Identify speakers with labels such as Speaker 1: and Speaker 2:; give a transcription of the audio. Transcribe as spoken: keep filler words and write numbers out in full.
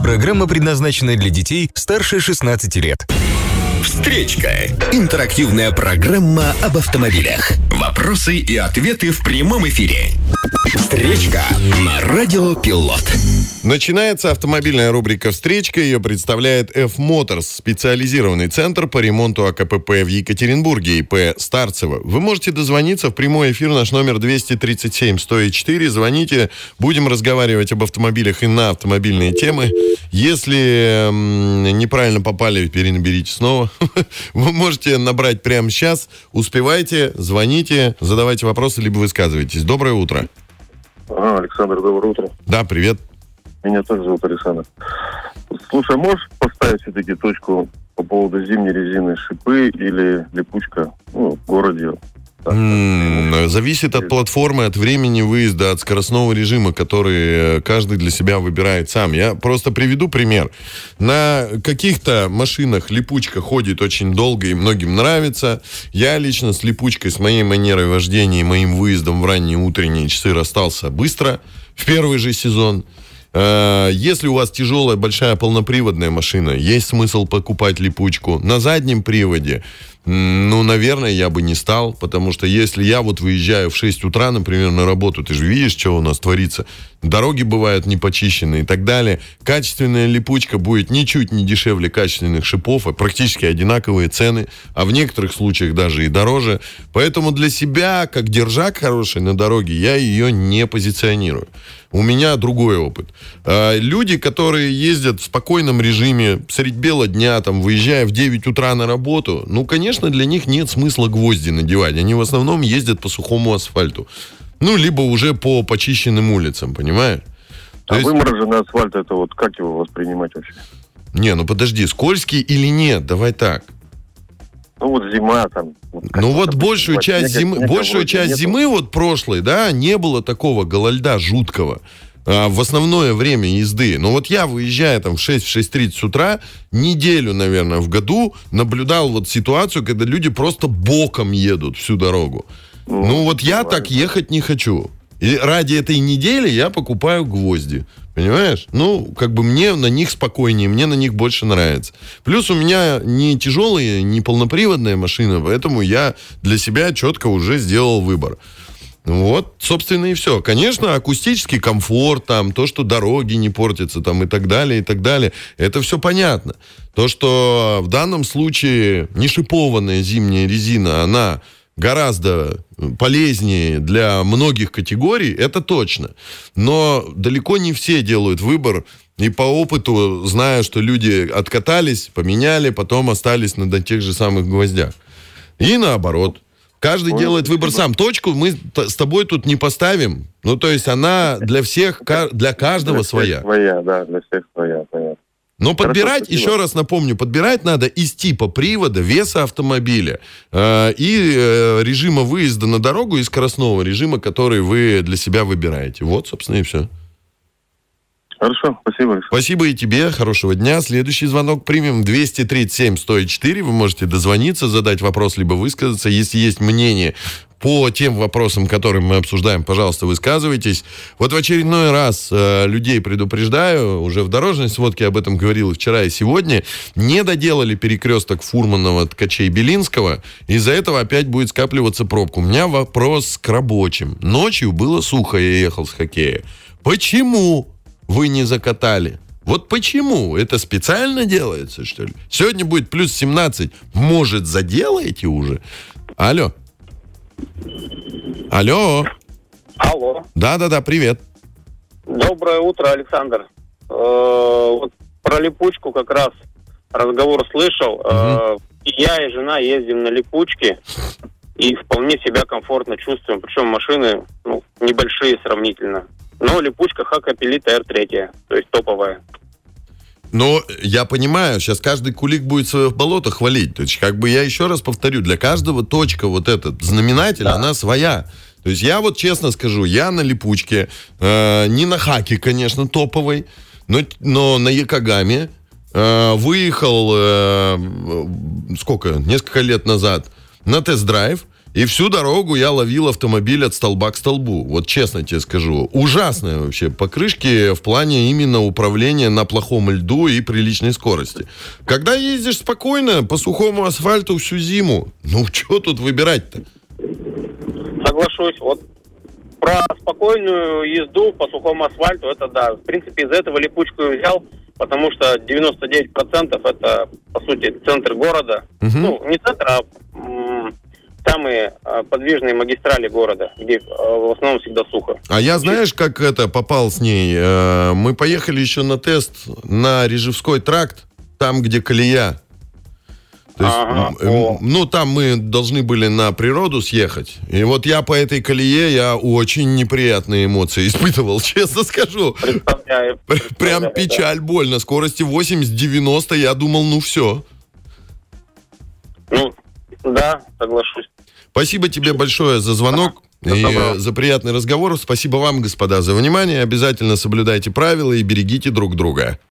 Speaker 1: Программа предназначена для детей старше шестнадцати лет.
Speaker 2: Встречка. Интерактивная программа об автомобилях. Вопросы и ответы в прямом эфире. Встречка на Радио Пилот.
Speaker 3: Начинается автомобильная рубрика «Встречка». Ее представляет F-Motors, специализированный центр по ремонту АКПП в Екатеринбурге, ИП Старцева. Вы можете дозвониться в прямой эфир, наш номер двести тридцать семь сто четыре. Звоните, будем разговаривать об автомобилях и на автомобильные темы. Если м, неправильно попали, перенаберите снова. Вы можете набрать прямо сейчас. Успевайте, звоните, задавайте вопросы, либо высказывайтесь. Доброе утро.
Speaker 4: А, Александр, доброе утро.
Speaker 3: Да, привет.
Speaker 4: Меня тоже зовут Александр. Слушай, можешь поставить все-таки точку по поводу зимней резины, шипы или липучка, ну, в городе?
Speaker 3: М-м, зависит от платформы, от времени выезда, от скоростного режима, который каждый для себя выбирает сам. Я просто приведу пример. На каких-то машинах липучка ходит очень долго и многим нравится. Я лично с липучкой, с моей манерой вождения и моим выездом в ранние утренние часы расстался быстро, в первый же сезон. Если у вас тяжелая, большая полноприводная машина, есть смысл покупать липучку. На заднем приводе, ну, наверное, я бы не стал, потому что если я вот выезжаю в шесть утра, например, на работу, ты же видишь, что у нас творится, дороги бывают не почищены и так далее, качественная липучка будет ничуть не дешевле качественных шипов, а практически одинаковые цены, а в некоторых случаях даже и дороже. Поэтому для себя, как держак хороший на дороге, я ее не позиционирую. У меня другой опыт. Люди, которые ездят в спокойном режиме, средь бела дня, там, выезжая в девять утра на работу, ну, конечно, для них нет смысла гвозди надевать. Они в основном ездят по сухому асфальту. Ну, либо уже по почищенным улицам, понимаешь?
Speaker 4: То а есть... вымороженный асфальт, это вот как его воспринимать вообще? Не,
Speaker 3: ну подожди, скользкий или нет? Давай так.
Speaker 4: Ну вот зима там. Вот
Speaker 3: ну вот большую часть снега, зимы, снега большую часть нету. Зимы вот прошлой, да, не было такого голольда жуткого а, в основное время езды. Но вот я, выезжая там в шесть тридцать утра, неделю, наверное, в году наблюдал вот ситуацию, когда люди просто боком едут всю дорогу. Ну, ну вот я так ехать не хочу. И ради этой недели я покупаю гвозди. Понимаешь? Ну, как бы мне на них спокойнее, мне на них больше нравится. Плюс у меня не тяжелая, не полноприводная машина, поэтому я для себя четко уже сделал выбор. Вот, собственно, и все. Конечно, акустический комфорт, там, то, что дороги не портятся, там, и так далее, и так далее, это все понятно. То, что в данном случае не шипованная зимняя резина, она гораздо полезнее для многих категорий, это точно. Но далеко не все делают выбор. И по опыту знаю, что люди откатались, поменяли, потом остались на тех же самых гвоздях. И наоборот. Каждый Ой, делает выбор сам. Точку мы с тобой тут не поставим. Ну, то есть она для всех, для каждого
Speaker 4: для
Speaker 3: своя.
Speaker 4: Своя, да, для всех своя, понятно.
Speaker 3: Но подбирать, Хорошо, еще раз напомню, подбирать надо из типа привода, веса автомобиля э, и э, режима выезда на дорогу, и скоростного режима, который вы для себя выбираете. Вот, собственно, и все.
Speaker 4: Хорошо, спасибо, Александр.
Speaker 3: Спасибо и тебе, хорошего дня. Следующий звонок примем двести тридцать семь сто четыре. Вы можете дозвониться, задать вопрос, либо высказаться. Если есть мнение по тем вопросам, которые мы обсуждаем, пожалуйста, высказывайтесь. Вот в очередной раз э, людей предупреждаю, уже в дорожной сводке об этом говорил и вчера, и сегодня, не доделали перекресток Фурманова, Ткачей-Белинского, из-за этого опять будет скапливаться пробка. У меня вопрос к рабочим. Ночью было сухо, я ехал с хоккея. Почему вы не закатали? Вот почему? Это специально делается, что ли? Сегодня будет плюс семнадцать. Может, заделаете уже? Алло. Алло.
Speaker 5: Алло.
Speaker 3: Да-да-да, привет.
Speaker 5: Доброе утро, Александр. Э-э- вот про липучку как раз разговор слышал. Угу. Э-э- я и жена ездим на липучке и вполне себя комфортно чувствуем. Причем машины, ну, небольшие сравнительно. Но липучка Хакапелит эр три, то есть топовая.
Speaker 3: Но я понимаю, сейчас каждый кулик будет свое болото хвалить. То есть, как бы я еще раз повторю, для каждого точка вот этот знаменатель, да, она своя. То есть я вот честно скажу, я на липучке, э, не на хаке, конечно, топовой, но, но на Якогаме э, выехал э, сколько, несколько лет назад на тест-драйв. И всю дорогу я ловил автомобиль от столба к столбу. Вот честно тебе скажу. Ужасные вообще покрышки в плане именно управления на плохом льду и приличной скорости. Когда ездишь спокойно по сухому асфальту всю зиму, ну что тут выбирать-то?
Speaker 5: Соглашусь. Вот про спокойную езду по сухому асфальту, это да. В принципе, из-за этого липучку и взял, потому что девяносто девять процентов это, по сути, центр города. Угу. Ну, не центр, а м- самые а, подвижные магистрали города, где а, в основном всегда сухо.
Speaker 3: А я, знаешь, как это попал с ней? Э, мы поехали еще на тест на Рижевской тракт, там, где колея. То есть,
Speaker 5: ага,
Speaker 3: м- ну, там мы должны были на природу съехать. И вот я по этой колее, я очень неприятные эмоции испытывал, честно скажу.
Speaker 5: Представляю.
Speaker 3: Прям печаль, больно. Скорости восемьдесят-девяносто, я думал, ну все.
Speaker 5: Ну, да, соглашусь.
Speaker 3: Спасибо тебе большое за звонок
Speaker 5: ага,
Speaker 3: и
Speaker 5: добро.
Speaker 3: за приятный разговор. Спасибо вам, господа, за внимание. Обязательно соблюдайте правила и берегите друг друга.